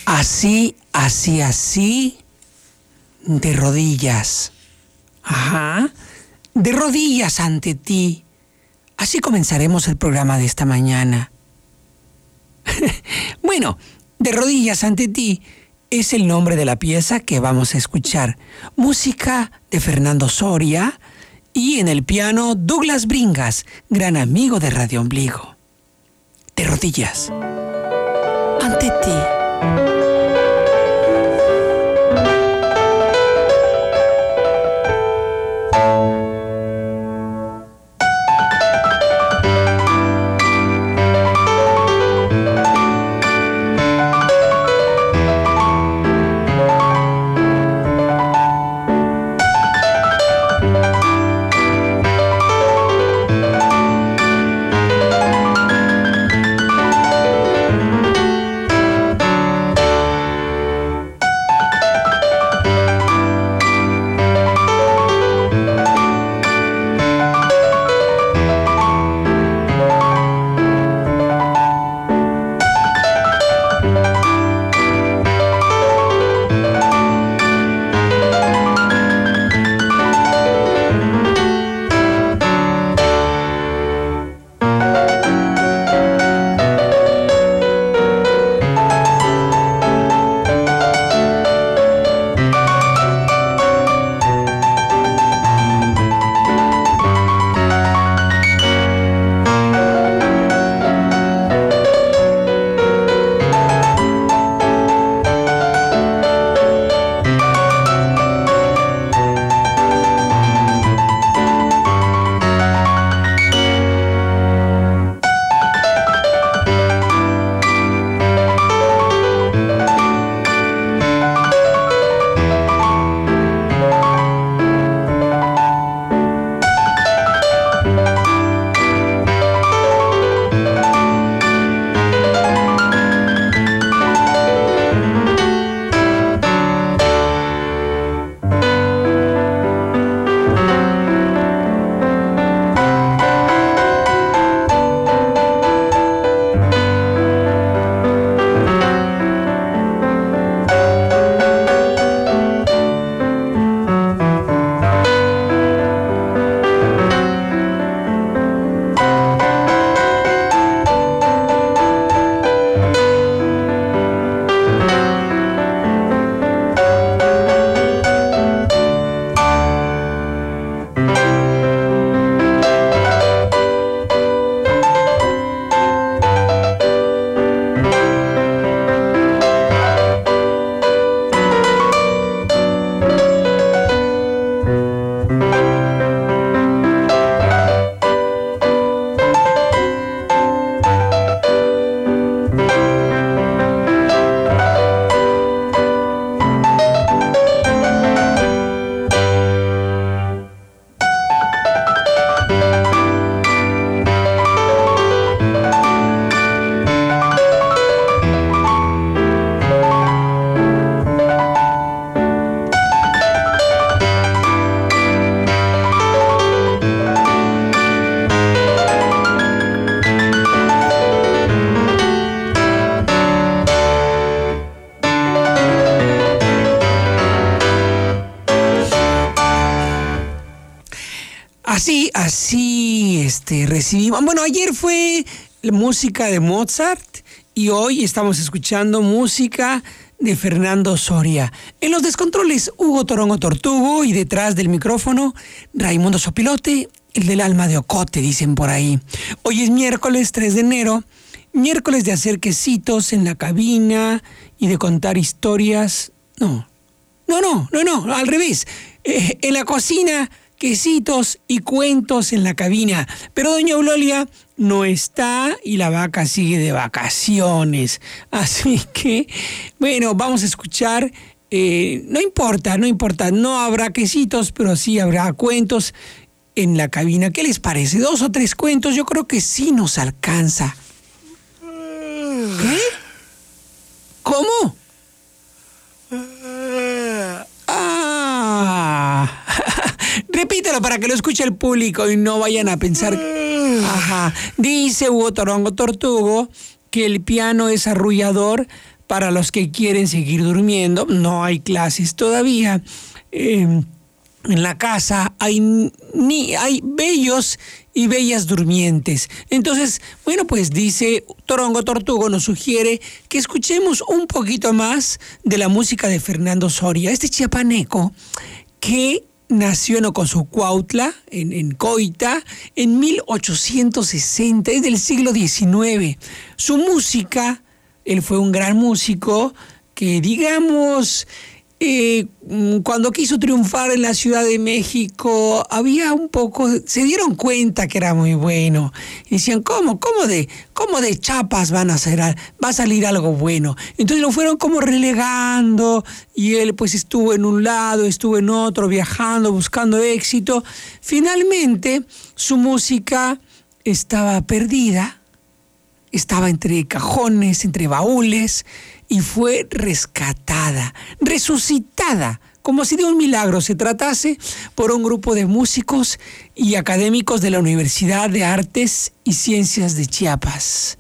Así, así, así, de rodillas. Ajá, de rodillas ante ti. Así comenzaremos el programa de esta mañana. Bueno, de rodillas ante ti es el nombre de la pieza que vamos a escuchar. Música de Fernando Soria y en el piano Douglas Bringas, gran amigo de Radio Ombligo. De rodillas ante ti. Así recibimos. Bueno, ayer fue música de Mozart y hoy estamos escuchando música de Fernando Soria. En los descontroles, Hugo Torongo Tortugo, y detrás del micrófono, Raimundo Sopilote, el del alma de Ocote, dicen por ahí. Hoy es miércoles 3 de enero, miércoles de hacer quesitos en la cabina y de contar historias. No, al revés. En la cocina, quesitos y cuentos en la cabina. Pero doña Eulolia no está y la vaca sigue de vacaciones. Así que, bueno, vamos a escuchar. No importa. No habrá quesitos, pero sí habrá cuentos en la cabina. ¿Qué les parece? 2 o 3 cuentos, yo creo que sí nos alcanza. ¿Qué? ¿Cómo? Repítelo para que lo escuche el público y no vayan a pensar. Ajá. Dice Hugo Torongo Tortugo que el piano es arrullador para los que quieren seguir durmiendo. No hay clases todavía. En la casa hay bellos y bellas durmientes. Entonces, bueno, pues dice Torongo Tortugo, nos sugiere que escuchemos un poquito más de la música de Fernando Soria, este chiapaneco que nació en Ocosocuautla, en Coita, en 1860, es del siglo XIX. Su música, él fue un gran músico que, digamos, cuando quiso triunfar en la Ciudad de México, había un poco, se dieron cuenta que era muy bueno. Y decían, ¿cómo de Chiapas va a salir algo bueno? Entonces lo fueron como relegando y él pues estuvo en un lado, estuvo en otro, viajando, buscando éxito. Finalmente su música estaba perdida, estaba entre cajones, entre baúles, y fue rescatada, resucitada, como si de un milagro se tratase, por un grupo de músicos y académicos de la Universidad de Artes y Ciencias de Chiapas.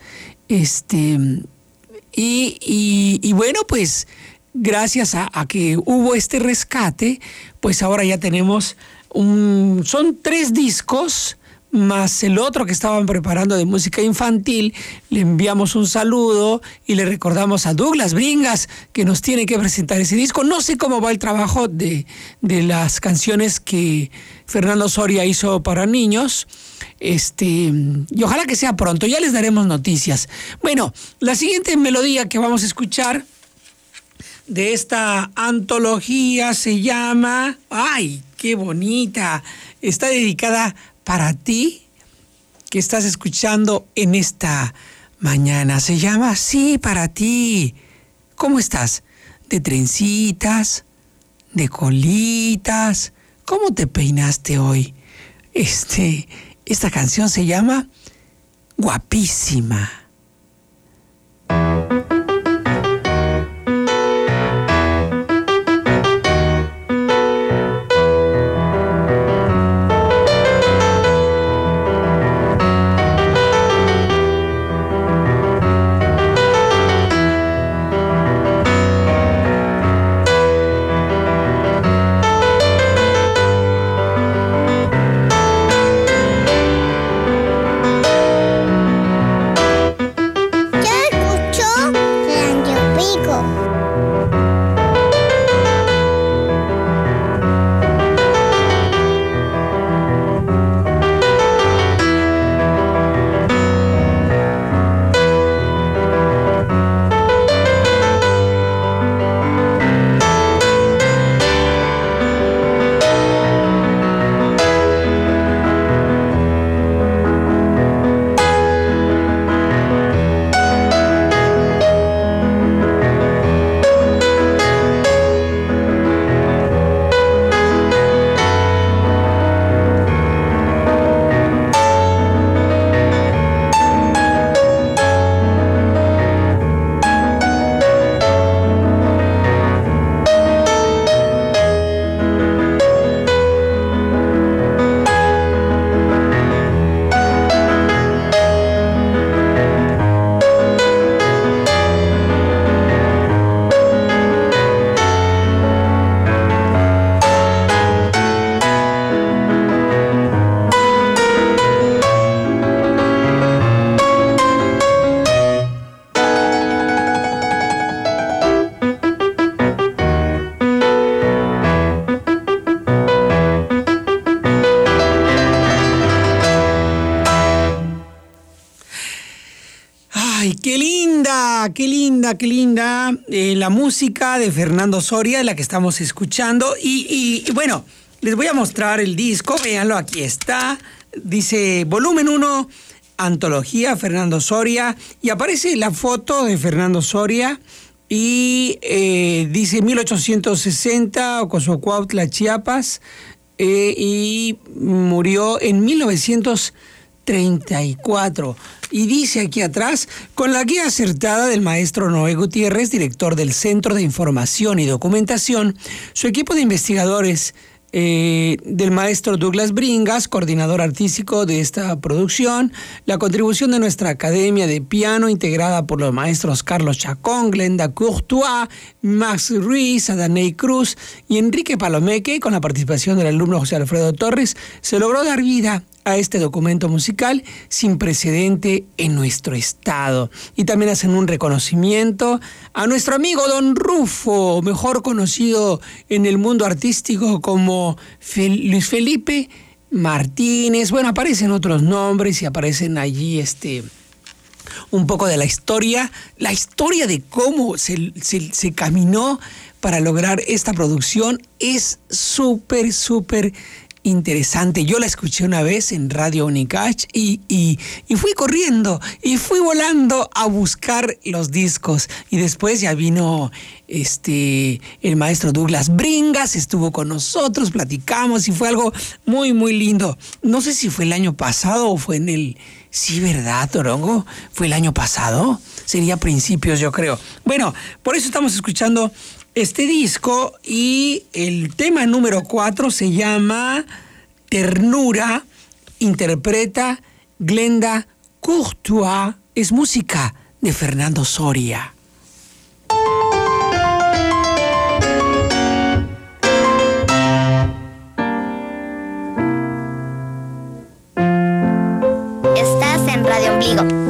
Y bueno, pues gracias a que hubo este rescate, pues ahora ya tenemos son 3 discos, más el otro que estaban preparando de música infantil. Le enviamos un saludo y le recordamos a Douglas Bringas que nos tiene que presentar ese disco. No sé cómo va el trabajo de las canciones que Fernando Soria hizo para niños. Y ojalá que sea pronto, ya les daremos noticias. Bueno, la siguiente melodía que vamos a escuchar de esta antología se llama... ¡Ay, qué bonita! Está dedicada para ti, que estás escuchando en esta mañana. Se llama Sí, para ti. ¿Cómo estás? ¿De trencitas? ¿De colitas? ¿Cómo te peinaste hoy? Esta canción se llama Guapísima. Qué linda la música de Fernando Soria, la que estamos escuchando. Y bueno, les voy a mostrar el disco, véanlo, aquí está. Dice volumen 1, antología Fernando Soria, y aparece la foto de Fernando Soria y dice 1860, Ocosocuautla, Chiapas, y murió en 1934. Y dice aquí atrás, con la guía acertada del maestro Noé Gutiérrez, director del Centro de Información y Documentación, su equipo de investigadores del maestro Douglas Bringas, coordinador artístico de esta producción, la contribución de nuestra Academia de Piano, integrada por los maestros Carlos Chacón, Glenda Courtois, Max Ruiz, Adaney Cruz y Enrique Palomeque, con la participación del alumno José Alfredo Torres, se logró dar vida a este documento musical sin precedente en nuestro estado. Y también hacen un reconocimiento a nuestro amigo Don Rufo, mejor conocido en el mundo artístico como Luis Felipe Martínez. Bueno, aparecen otros nombres y aparecen allí un poco de la historia de cómo se caminó para lograr esta producción es súper interesante. Yo la escuché una vez en Radio Unicach y fui corriendo y fui volando a buscar los discos. Y después ya vino el maestro Douglas Bringas, estuvo con nosotros, platicamos y fue algo muy, muy lindo. No sé si fue el año pasado o fue en el... Sí, ¿verdad, Torongo? ¿Fue el año pasado? Sería principios, yo creo. Bueno, por eso estamos escuchando este disco y el tema número 4 se llama Ternura, interpreta Glenda Courtois, es música de Fernando Soria. Estás en Radio Ombligo.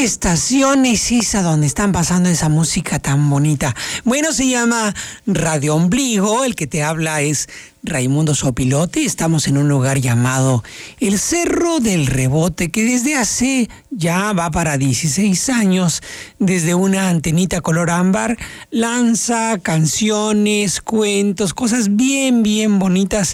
estación es esa donde están pasando esa música tan bonita? Bueno, se llama Radio Ombligo. El que te habla es Raimundo Sopilote. Estamos en un lugar llamado el Cerro del Rebote, que desde hace ya va para 16 años, desde una antenita color ámbar, lanza canciones, cuentos, cosas bien, bien bonitas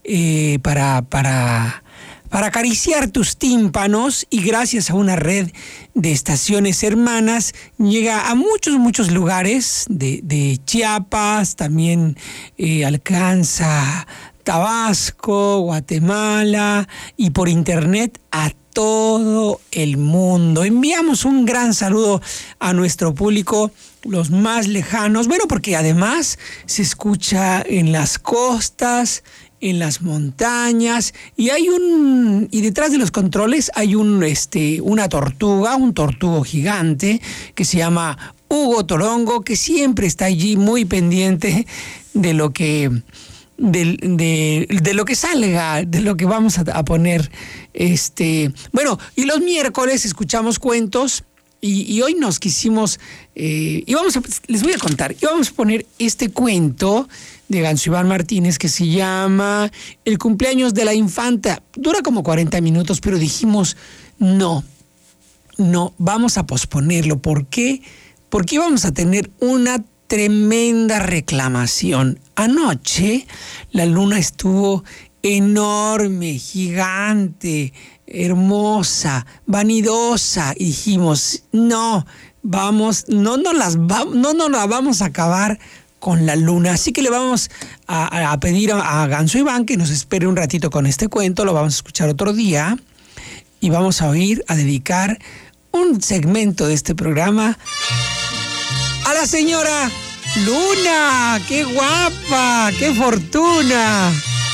para acariciar tus tímpanos, y gracias a una red de estaciones hermanas llega a muchos lugares de Chiapas, también alcanza Tabasco, Guatemala y por internet a todo el mundo. Enviamos un gran saludo a nuestro público, los más lejanos, bueno, porque además se escucha en las costas, en las montañas, y detrás de los controles hay una tortuga, un tortugo gigante que se llama Hugo Torongo, que siempre está allí muy pendiente de lo que de lo que salga, de lo que vamos a poner. Bueno, y los miércoles escuchamos cuentos. Y hoy nos quisimos, les voy a contar, y vamos a poner este cuento de Ganso Iván Martínez que se llama El cumpleaños de la infanta. Dura como 40 minutos, pero dijimos, no, vamos a posponerlo. ¿Por qué? Porque vamos a tener una tremenda reclamación. Anoche la luna estuvo enorme, gigante, hermosa, vanidosa, y dijimos, no nos la vamos a acabar con la luna. Así que le vamos a pedir a Ganso Iván que nos espere un ratito con este cuento. Lo vamos a escuchar otro día y vamos a dedicar un segmento de este programa a la señora Luna. ¡Qué guapa! ¡Qué fortuna!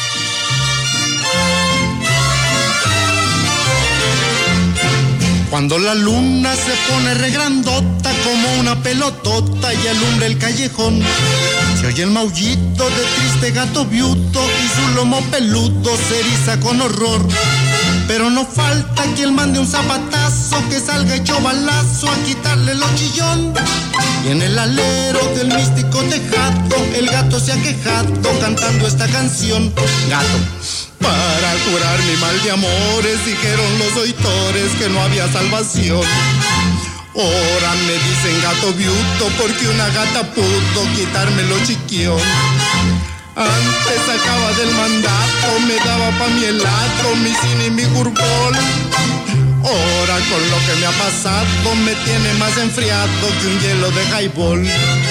Cuando la luna se pone regrandota como una pelotota y alumbra el callejón, se oye el maullito de triste gato viuto y su lomo peludo se eriza con horror. Pero no falta quien mande un zapatazo que salga hecho balazo a quitarle lo chillón. Y en el alero del místico tejado el gato se ha quejado cantando esta canción. Gato, para curar mi mal de amores, dijeron los oitores que no había salvación. Ahora me dicen gato viuto porque una gata pudo quitarme lo chiquión. Antes sacaba del mandato, me daba pa' mi helado, mi cine y mi gurbol. Ahora con lo que me ha pasado me tiene más enfriado que un hielo de highball.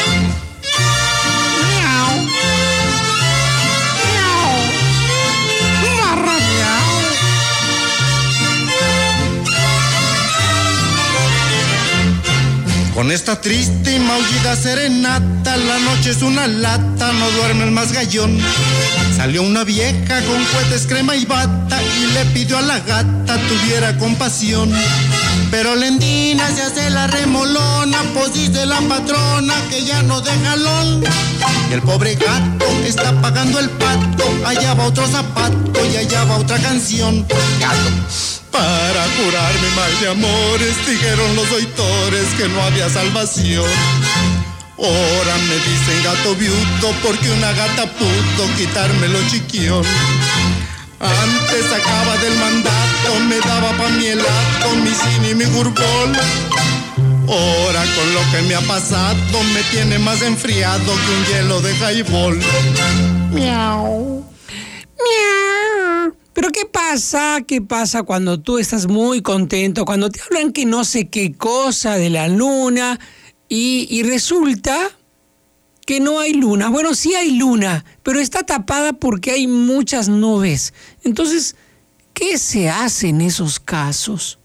Con esta triste y maullida serenata, la noche es una lata, no duerme el más gallón. Salió una vieja con cohetes, crema y bata y le pidió a la gata tuviera compasión. Pero Lendina se hace la remolona, pues dice la patrona que ya no deja jalón. Y el pobre gato está pagando el pato, allá va otro zapato y allá va otra canción. Gato, para curar mi mal de amores, dijeron los oitores que no había salvación. Ahora me dicen gato viuto porque una gata pudo quitarme lo chiquión. Antes sacaba del mandato, me daba pa' mi helado, mi cine y mi gurbol. Ahora con lo que me ha pasado me tiene más enfriado que un hielo de highball. Miau. Miau. Pero ¿qué pasa? ¿Qué pasa cuando tú estás muy contento? Cuando te hablan que no sé qué cosa de la luna y resulta que no hay luna. Bueno, sí hay luna, pero está tapada porque hay muchas nubes. Entonces, ¿qué se hace en esos casos?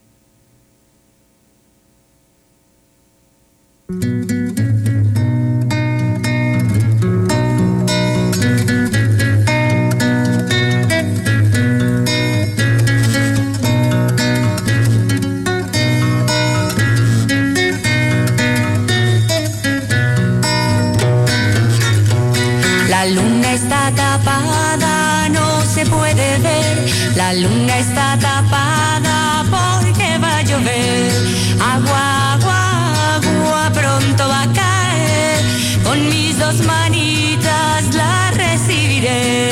La luna está tapada, no se puede ver. La luna está tapada porque va a llover. Agua dos manitas la recibiré.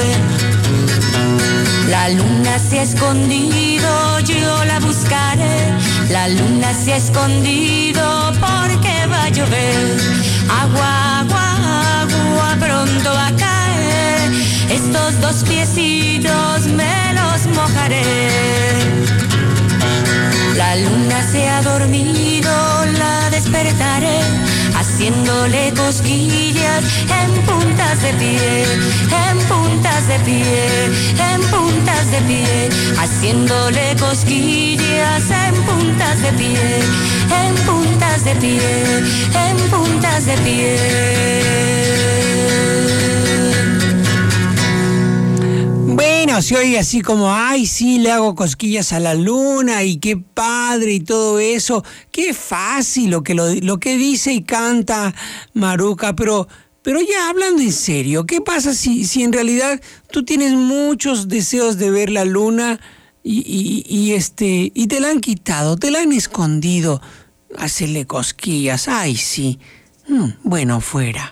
La luna se ha escondido, yo la buscaré. La luna se ha escondido porque va a llover. Agua, agua, agua pronto va a caer. Estos dos piecitos me los mojaré. La luna se ha dormido, la despertaré, haciéndole cosquillas en puntas de pie, en puntas de pie, en puntas de pie, haciéndole cosquillas en puntas de pie, en puntas de pie, en puntas de pie. Bueno, se oye así como, ay, sí, le hago cosquillas a la luna y qué padre y todo eso. Qué fácil lo que dice y canta Maruca, pero ya hablando en serio, ¿qué pasa si en realidad tú tienes muchos deseos de ver la luna y te la han quitado, te la han escondido? Hacerle cosquillas, ay, sí. Bueno, fuera.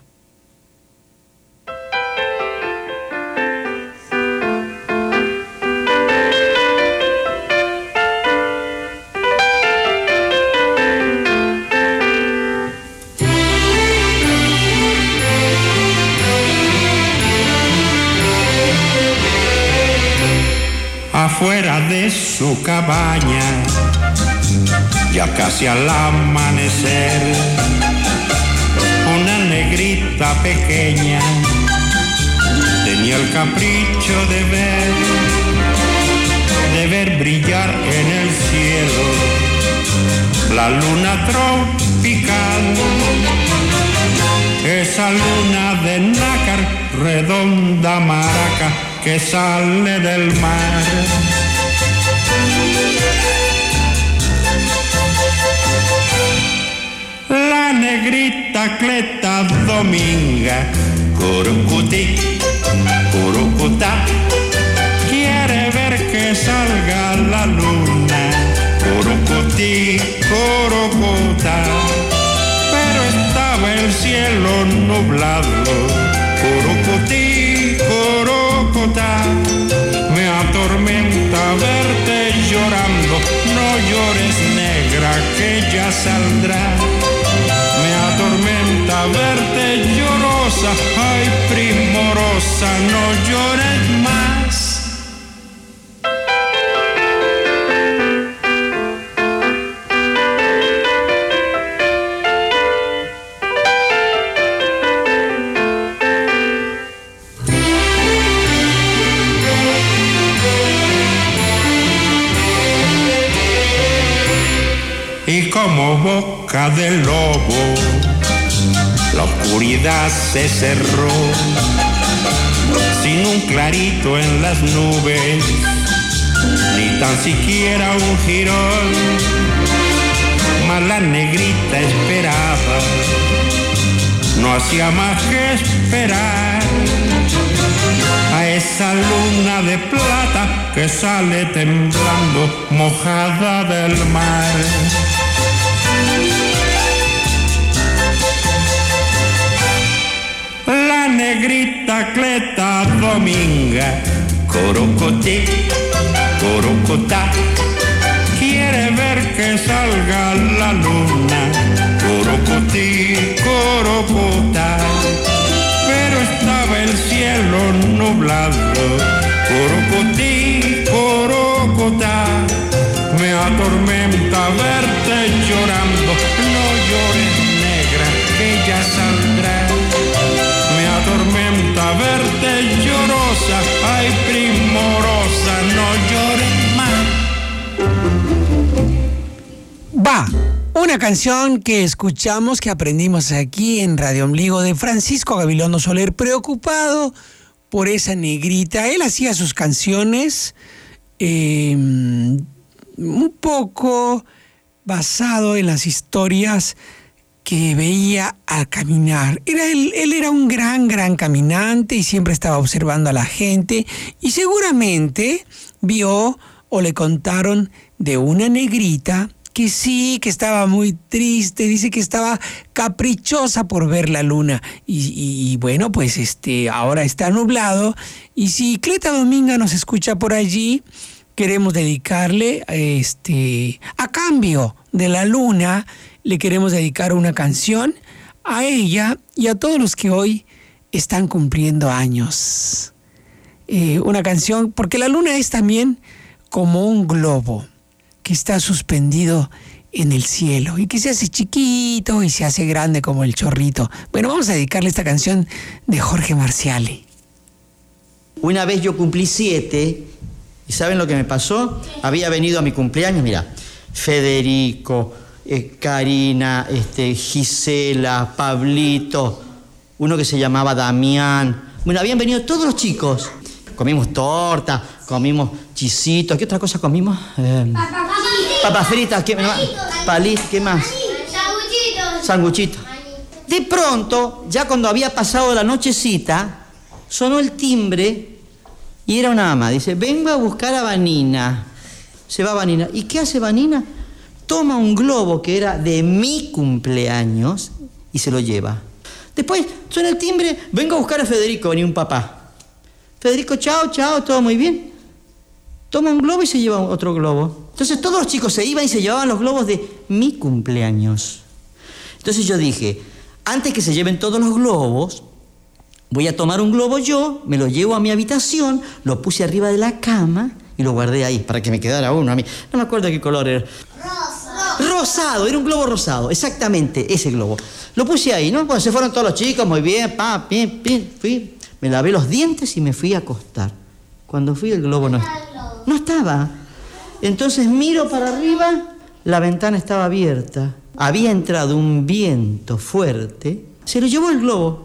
Afuera de su cabaña, ya casi al amanecer, una negrita pequeña tenía el capricho de ver brillar en el cielo la luna tropical, esa luna de nácar, redonda maraca, que sale del mar. La negrita Cleta Dominga, Curucuti, Curucutá, quiere ver que salga la luna, Curucuti, Curucutá, pero estaba el cielo nublado, Curucuti, Curucutá, me atormenta verte llorando, no llores negra que ya saldrá. Me atormenta verte llorosa, ay primorosa, no llores más. Y como boca de lobo, la oscuridad se cerró, sin un clarito en las nubes, ni tan siquiera un jirón. Mas la negrita esperaba, no hacía más que esperar a esa luna de plata que sale temblando, mojada del mar. La negrita Cleta Dominga, Curucuti, Curucutá, quiere ver que salga la luna, Curucuti, Curucutá, pero estaba el cielo nublado, Curucuti, Curucutá, me atormenta verte llorando, no llores negra que ya saldrá. Me atormenta verte llorosa, ay primorosa, no llores más. Va, una canción que escuchamos, que aprendimos aquí en Radio Ombligo, de Francisco Gabilondo Soler, preocupado por esa negrita. Él hacía sus canciones un poco basado en las historias que veía al caminar. Él era un gran caminante y siempre estaba observando a la gente, y seguramente vio o le contaron de una negrita que sí, que estaba muy triste, dice que estaba caprichosa por ver la luna. Y bueno, pues ahora está nublado. Y si Cleta Dominga nos escucha por allí, queremos dedicarle, a cambio de la luna, le queremos dedicar una canción a ella y a todos los que hoy están cumpliendo años. Una canción, porque la luna es también como un globo que está suspendido en el cielo y que se hace chiquito y se hace grande como el chorrito. Bueno, vamos a dedicarle esta canción de Jorge Marciale. Una vez yo cumplí 7 y ¿saben lo que me pasó? Había venido a mi cumpleaños, mira, Federico, Karina, Gisela, Pablito, uno que se llamaba Damián. Bueno, habían venido todos los chicos. Comimos torta, comimos chisitos. ¿Qué otra cosa comimos? Papas fritas, ¿qué más? Palitos, ¿qué más? Sanguchitos. De pronto, ya cuando había pasado la nochecita, sonó el timbre y era una ama. Dice, vengo a buscar a Vanina. Se va Vanina. ¿Y qué hace Vanina? Toma un globo que era de mi cumpleaños y se lo lleva. Después suena el timbre, vengo a buscar a Federico, venía un papá. Federico, chao, todo muy bien. Toma un globo y se lleva otro globo. Entonces todos los chicos se iban y se llevaban los globos de mi cumpleaños. Entonces yo dije, antes que se lleven todos los globos, voy a tomar un globo yo, me lo llevo a mi habitación, lo puse arriba de la cama y lo guardé ahí para que me quedara uno a mí. No me acuerdo de qué color era. Rosado, era un globo rosado, exactamente, ese globo. Lo puse ahí, ¿no? Cuando se fueron todos los chicos, muy bien, fui, me lavé los dientes y me fui a acostar. Cuando fui, el globo no estaba. Entonces miro para arriba, la ventana estaba abierta. Había entrado un viento fuerte, se lo llevó el globo.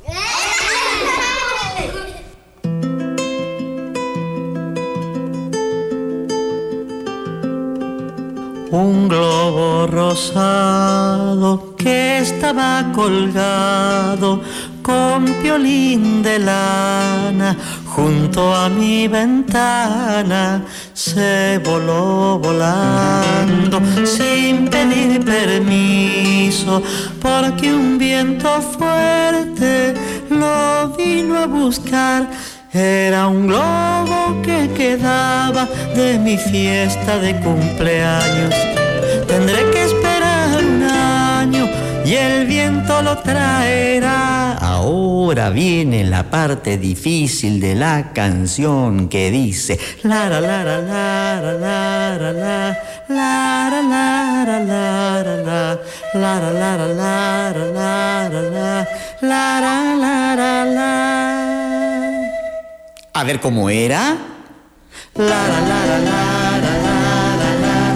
Un globo rosado que estaba colgado con piolín de lana junto a mi ventana, se voló volando sin pedir permiso, porque un viento fuerte lo vino a buscar. Era un globo que quedaba de mi fiesta de cumpleaños. Tendré que esperar un año y el viento lo traerá. Ahora viene la parte difícil de la canción que dice lara lara lara lara lara lara lara lara lara lara lara lara lara lara. A ver cómo era. La la la la la la la la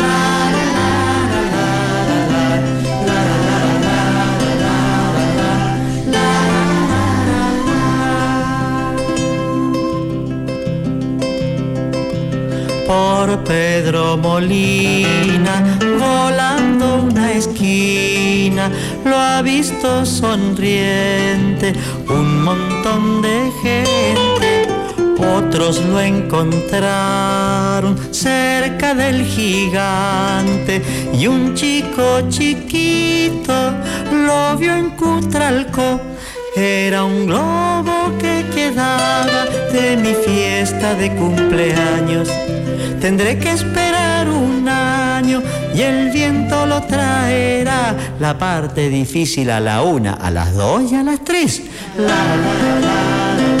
por Pedro Molina, volando una esquina, lo ha visto sonriente un montón de gente. Otros lo encontraron cerca del gigante y un chico chiquito lo vio en Cutralcó. Era un globo que quedaba de mi fiesta de cumpleaños. Tendré que esperar un año y el viento lo traerá. La parte difícil a la 1, a las 2 y a las 3. La, la, la, la.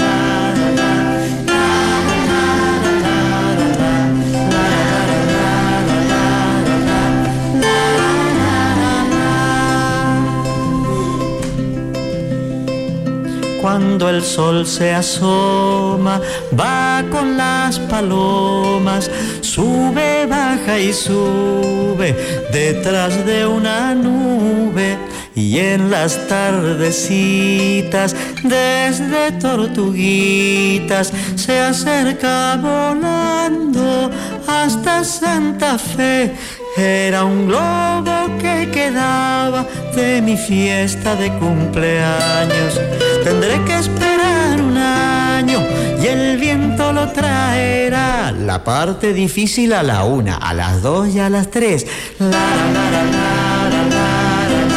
Cuando el sol se asoma, va con las palomas, sube, baja y sube detrás de una nube. Y en las tardecitas, desde Tortuguitas, se acerca volando hasta Santa Fe. Era un globo que quedaba de mi fiesta de cumpleaños. Tendré que esperar un año y el viento lo lo traerá. La parte difícil a la 1, a las 2 y a las 3. La, la, la, la, la, la, la.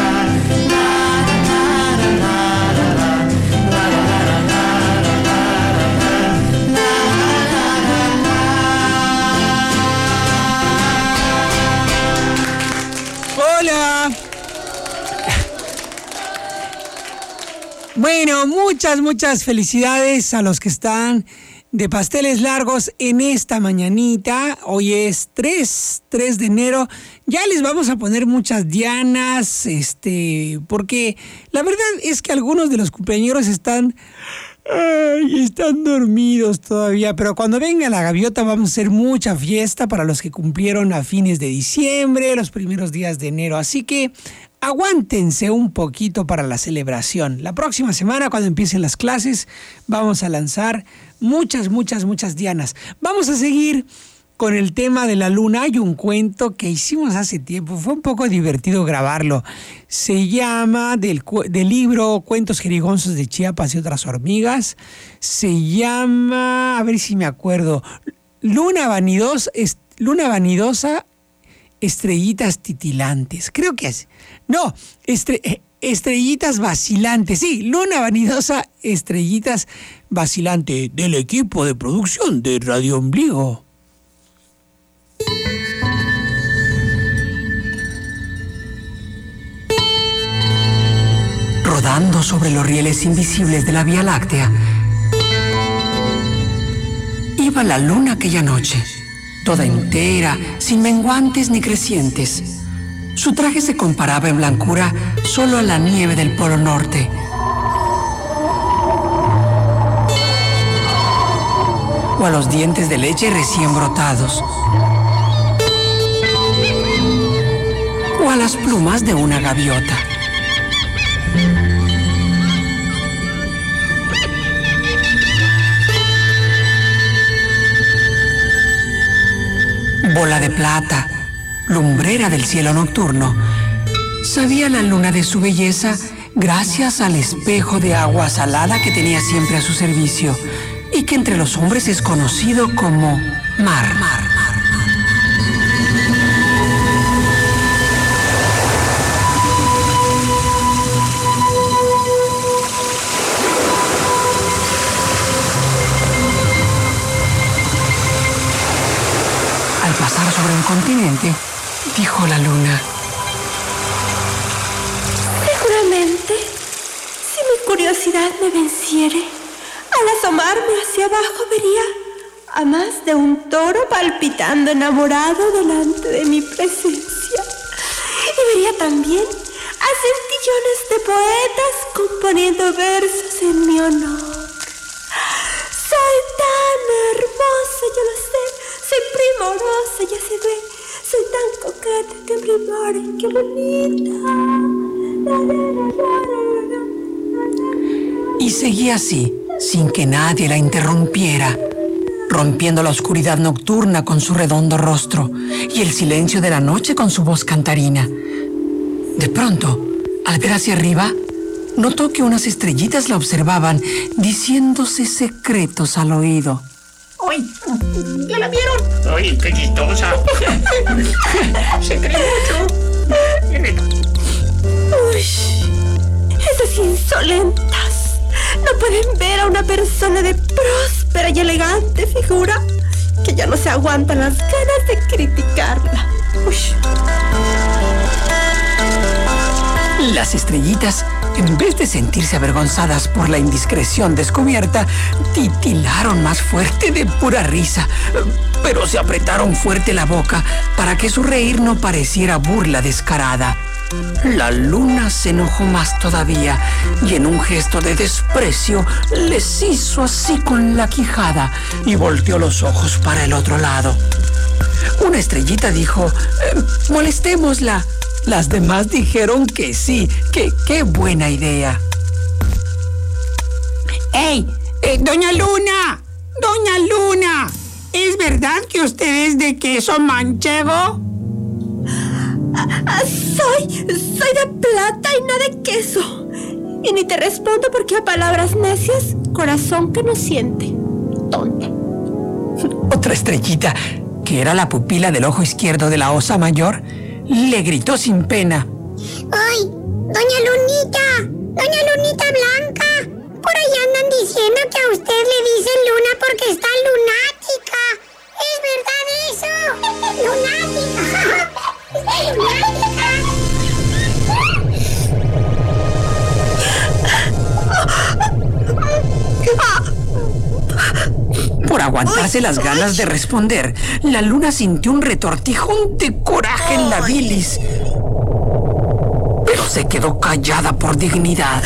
Hola. Bueno, muchas felicidades a los que están de pasteles largos en esta mañanita. Hoy es 3 de enero. Ya les vamos a poner muchas dianas, porque la verdad es que algunos de los cumpleañeros están dormidos todavía, pero cuando venga la gaviota vamos a hacer mucha fiesta para los que cumplieron a fines de diciembre, los primeros días de enero, así que aguántense un poquito para la celebración. La próxima semana, cuando empiecen las clases, vamos a lanzar muchas dianas. Vamos a seguir con el tema de la luna. Hay un cuento que hicimos hace tiempo, fue un poco divertido grabarlo. Se llama, del libro Cuentos Jerigonzos de Chiapas y otras hormigas, se llama, a ver si me acuerdo, Luna vanidosa, estrellitas titilantes. Creo que es. No, estrellitas vacilantes. Sí, Luna vanidosa, estrellitas vacilantes, del equipo de producción de Radio Ombligo. Rodando sobre los rieles invisibles de la Vía Láctea, iba la luna aquella noche, toda entera, sin menguantes ni crecientes. Su traje se comparaba en blancura solo a la nieve del Polo Norte. O a los dientes de leche recién brotados. O a las plumas de una gaviota. Bola de plata, lumbrera del cielo nocturno, sabía la luna de su belleza gracias al espejo de agua salada que tenía siempre a su servicio y que entre los hombres es conocido como mar. Al pasar sobre un continente, dijo la luna: seguramente, si mi curiosidad me venciere, al asomarme hacia abajo vería a más de un toro palpitando enamorado delante de mi presencia. Y vería también a centillones de poetas componiendo versos en mi honor. Soy tan hermosa, yo lo sé, soy primorosa, ya se ve, soy tan coqueta, que primora, que bonita. Y seguía así, sin que nadie la interrumpiera, rompiendo la oscuridad nocturna con su redondo rostro y el silencio de la noche con su voz cantarina. De pronto, al ver hacia arriba, notó que unas estrellitas la observaban, diciéndose secretos al oído. ¡Ay! ¿Ya la vieron? ¡Ay, qué chistosa! Se cree mucho. Uy, esas insolentas no pueden ver a una persona de próspera y elegante figura que ya no se aguantan las ganas de criticarla. Uy. Las estrellitas, en vez de sentirse avergonzadas por la indiscreción descubierta, titilaron más fuerte de pura risa, pero se apretaron fuerte la boca para que su reír no pareciera burla descarada. La luna se enojó más todavía y en un gesto de desprecio les hizo así con la quijada y volteó los ojos para el otro lado. Una estrellita dijo: molestémosla. Las demás dijeron que sí, que qué buena idea. ¡Ey! ¡Doña Luna! ¡Doña Luna! ¿Es verdad que usted es de queso manchego? Soy de plata y no de queso. Y ni te respondo porque a palabras necias, corazón que no siente. Tonta. Otra estrellita, que era la pupila del ojo izquierdo de la osa mayor, le gritó sin pena: ¡Ay, doña Lunita Blanca! Por ahí andan diciendo que a usted le dicen Luna porque está lunática. ¿Es verdad eso? ¡Lunática! Por aguantarse las ganas de responder, la luna sintió un retortijón de coraje en la bilis, pero se quedó callada por dignidad.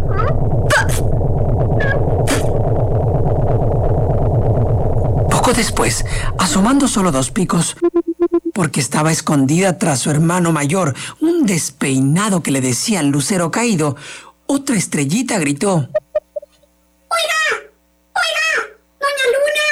Poco después, asomando solo 2 picos, porque estaba escondida tras su hermano mayor, un despeinado que le decían Lucero Caído, otra estrellita gritó: ¡Doña Luna!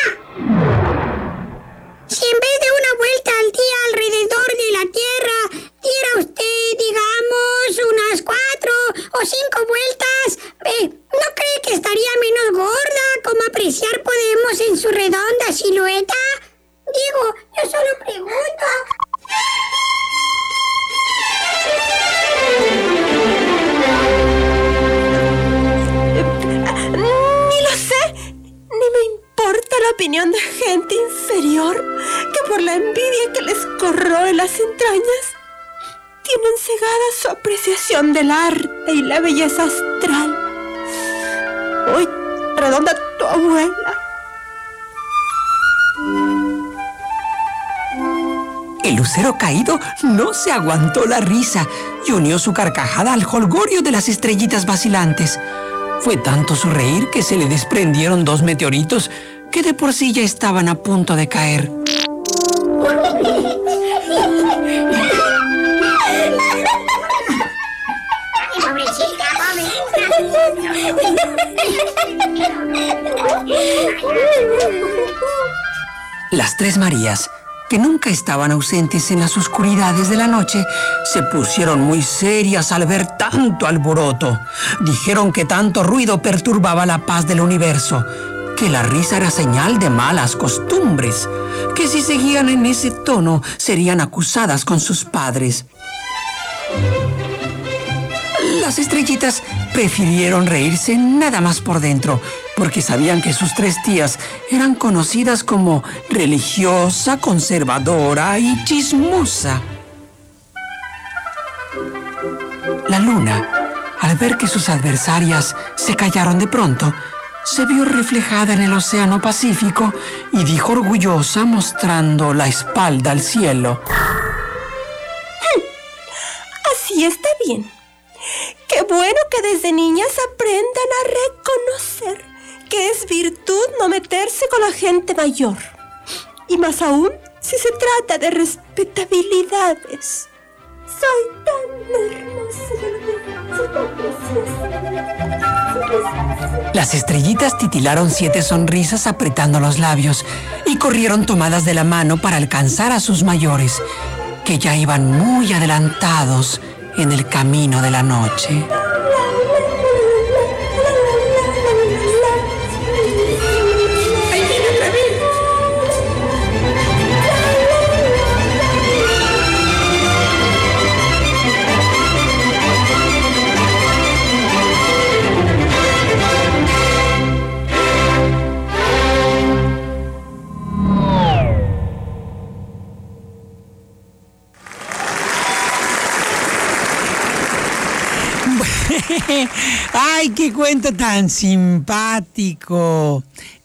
Si en vez de una vuelta al día alrededor de la Tierra, diera usted, digamos, unas 4 o 5 vueltas, ¿no cree que estaría menos gorda, como apreciar podemos en su redonda silueta? Digo, yo solo pregunto. Ni lo sé, ni me importa la opinión de gente inferior que por la envidia que les corroe las entrañas tienen cegada su apreciación del arte y la belleza astral. ¡Uy, redonda tu abuela! El Lucero Caído no se aguantó la risa y unió su carcajada al jolgorio de las estrellitas vacilantes. Fue tanto su reír que se le desprendieron 2 meteoritos que de por sí ya estaban a punto de caer. Las 3 Marías, que nunca estaban ausentes en las oscuridades de la noche, se pusieron muy serias al ver tanto alboroto. Dijeron que tanto ruido perturbaba la paz del universo, que la risa era señal de malas costumbres, que si seguían en ese tono serían acusadas con sus padres. Las estrellitas prefirieron reírse nada más por dentro, porque sabían que sus 3 tías eran conocidas como religiosa, conservadora y chismosa. La luna, al ver que sus adversarias se callaron de pronto, se vio reflejada en el océano Pacífico y dijo orgullosa, mostrando la espalda al cielo: Así está bien. Qué bueno que desde niñas aprendan a reconocer que es virtud no meterse con la gente mayor. Y más aún si se trata de respetabilidades. Soy tan hermosa, soy tan preciosa. Las estrellitas titilaron 7 sonrisas apretando los labios y corrieron tomadas de la mano para alcanzar a sus mayores, que ya iban muy adelantados en el camino de la noche. ¡Ay, qué cuento tan simpático!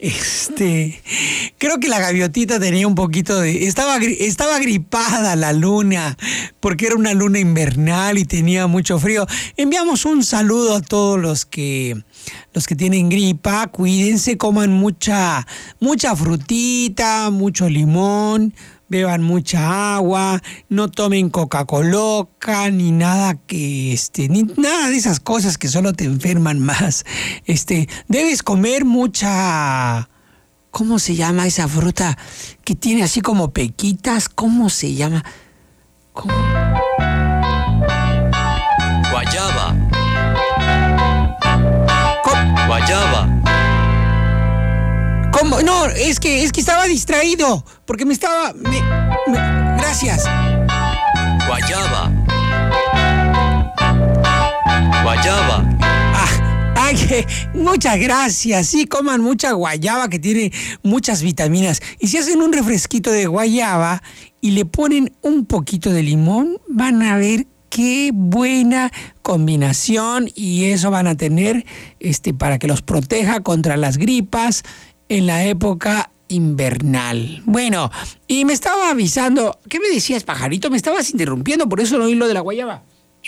Creo que la gaviotita tenía un poquito de... Estaba gripada la luna, porque era una luna invernal y tenía mucho frío. Enviamos un saludo a todos los que tienen gripa. Cuídense, coman mucha frutita, mucho limón, beban mucha agua, no tomen Coca-Cola ni nada ni nada de esas cosas que solo te enferman más. Debes comer mucha... ¿Cómo se llama esa fruta que tiene así como pequitas? ¿Cómo se llama? Guayaba. Guayaba. ¿Cómo? No, No, es que estaba distraído, porque me estaba... Gracias. Guayaba. Guayaba. Muchas gracias. Sí, coman mucha guayaba que tiene muchas vitaminas. Y si hacen un refresquito de guayaba y le ponen un poquito de limón, van a ver qué buena combinación, y eso van a tener para que los proteja contra las gripas en la época invernal. Bueno, y me estaba avisando. ¿Qué me decías, pajarito? Me estabas interrumpiendo, por eso no oí lo de la guayaba.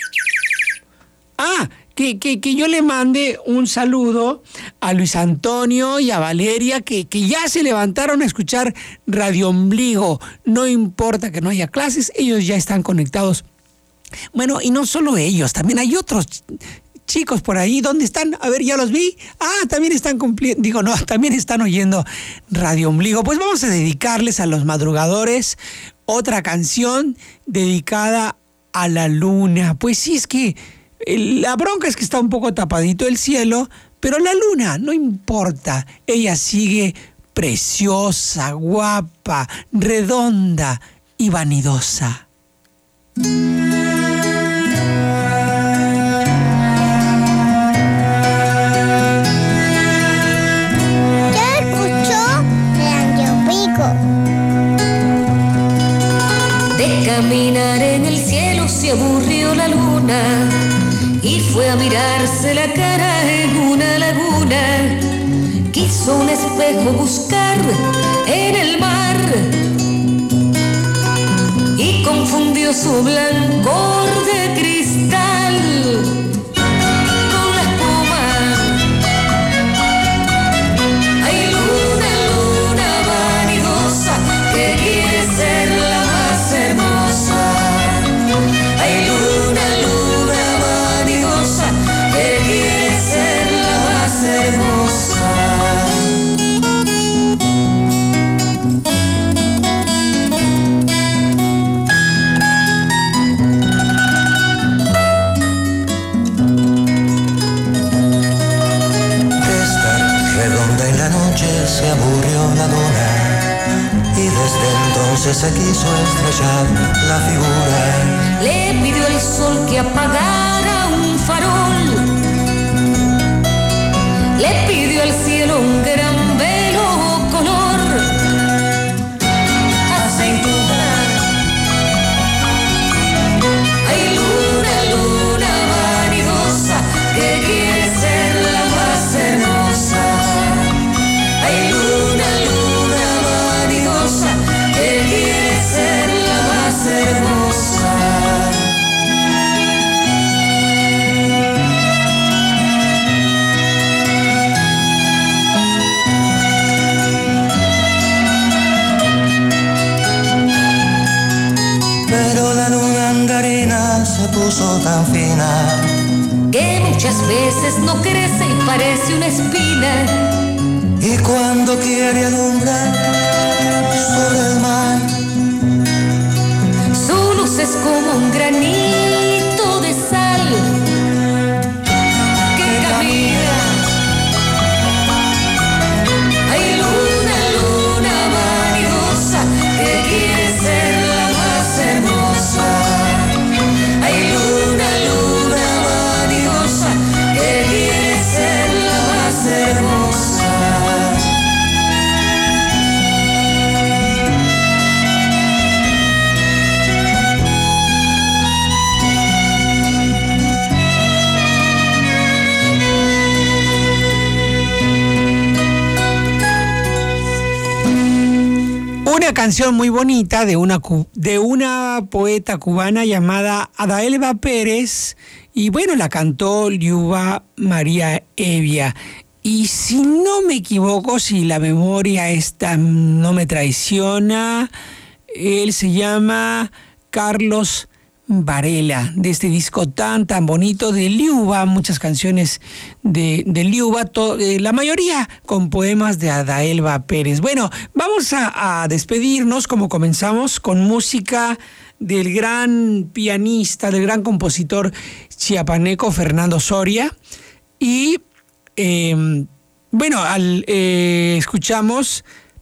Que yo le mande un saludo a Luis Antonio y a Valeria, que ya se levantaron a escuchar Radio Ombligo. No importa que no haya clases, ellos ya están conectados. Bueno, y no solo ellos, también hay otros chicos por ahí. ¿Dónde están? A ver, ya los vi. También están también están oyendo Radio Ombligo. Pues vamos a dedicarles a los madrugadores otra canción dedicada a la luna. Pues sí, es que la bronca es que está un poco tapadito el cielo, pero la luna no importa. Ella sigue preciosa, guapa, redonda y vanidosa. ¿Ya escuchó? Radio Pico. De caminar en el cielo se aburrió la luna y fue a mirarse la cara en una laguna. Quiso un espejo buscar en el mar y confundió su blancor de cristal con la espuma. Ay, luna, luna vanidosa, que quiere ser la más hermosa. Ay, luna, luna vanidosa, que quiere ser la más hermosa. Se aburrió la luna y desde entonces se quiso estrechar la figura. Le pidió al sol que apagara un farol, le pidió al cielo un gran velo color aceituna. Ay, luna, luna vanidosa, que quiere ser la más hermosa. Ay, luna, luna vanidosa, que quiere ser la más hermosa. Pero la luna andarina se puso tan fina que muchas veces no crece y parece una espina. Y cuando quiere alumbrar sobre el mar, su luz es como un granito de sal que camina. Ay, luna, luna vanidosa, que quiere ser la más hermosa. Ay, luna, luna vanidosa, que quiere ser la más hermosa. Una canción muy bonita de una poeta cubana llamada Adaelba Pérez, y bueno, la cantó Liuba María Evia. Y si no me equivoco, si la memoria no me traiciona, él se llama Carlos Varela, de este disco tan bonito de Liuba, muchas canciones de Liuba, la mayoría con poemas de Adaelba Pérez. Bueno, vamos a despedirnos como comenzamos, con música del gran pianista, del gran compositor chiapaneco Fernando Soria. Y escuchamos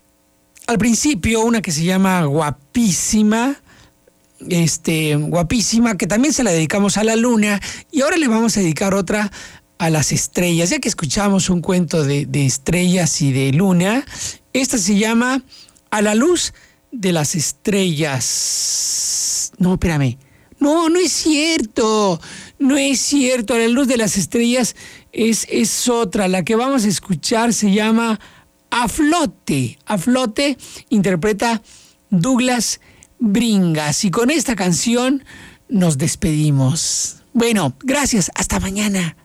al principio una que se llama Guapísima, Guapísima, que también se la dedicamos a la luna, y ahora le vamos a dedicar otra a las estrellas, ya que escuchamos un cuento de estrellas y de luna. Esta se llama A la luz de las estrellas. No, espérame. No es cierto. No es cierto. A la luz de las estrellas es otra. La que vamos a escuchar se llama A flote. A flote interpreta Douglas Bringas. Y con esta canción nos despedimos. Bueno, gracias. Hasta mañana.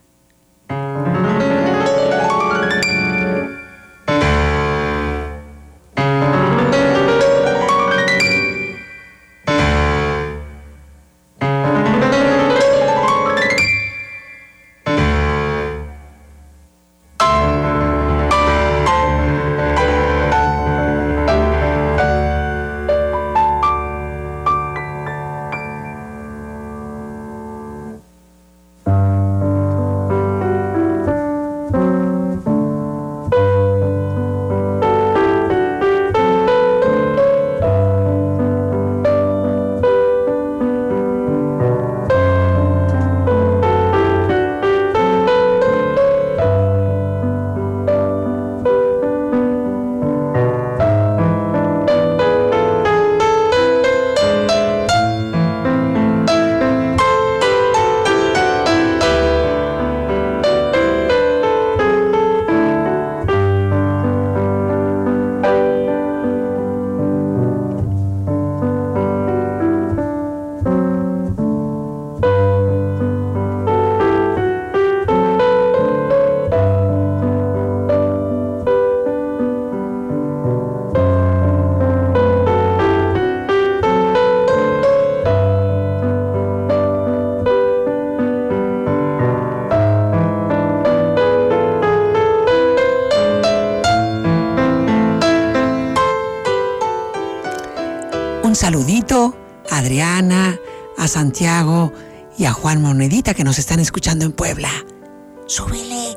Un saludito a Adriana, a Santiago y a Juan Monedita que nos están escuchando en Puebla. ¡Súbele!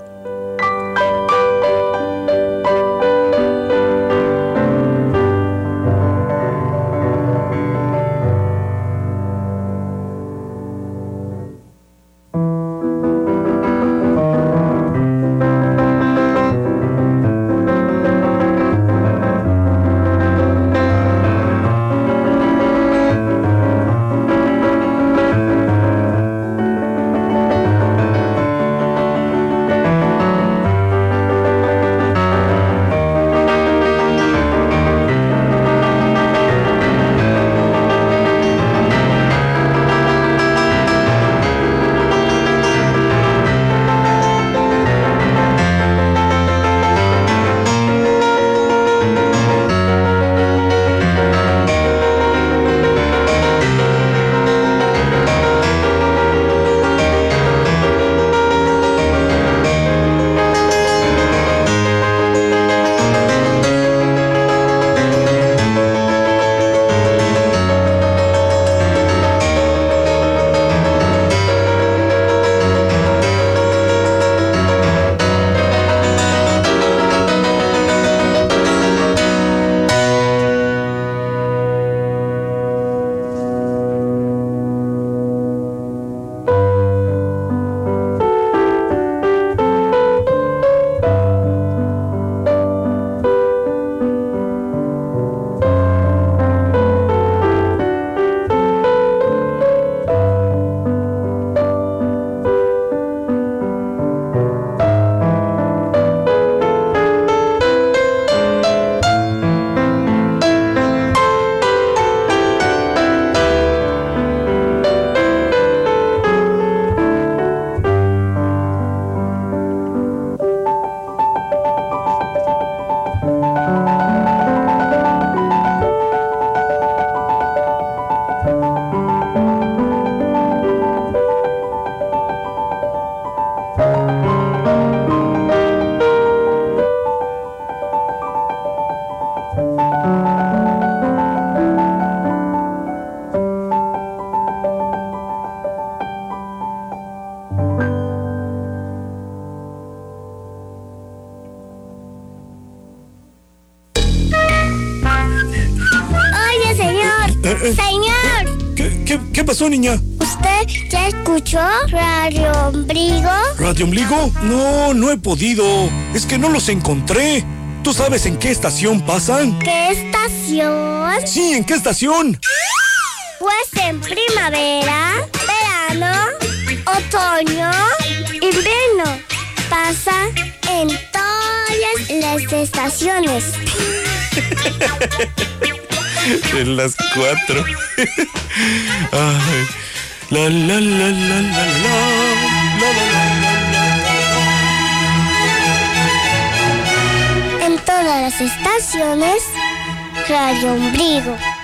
¿Qué pasó, niña? ¿Usted ya escuchó Radio Ombligo? ¿Radio Ombligo? No, no he podido. Es que no los encontré. ¿Tú sabes en qué estación pasan? ¿Qué estación? Sí, ¿en qué estación? Pues en primavera, verano, otoño, invierno. Pasa en todas las estaciones. En las 4. Ay. La la la la la la la la. En todas las estaciones, Radio Ombligo.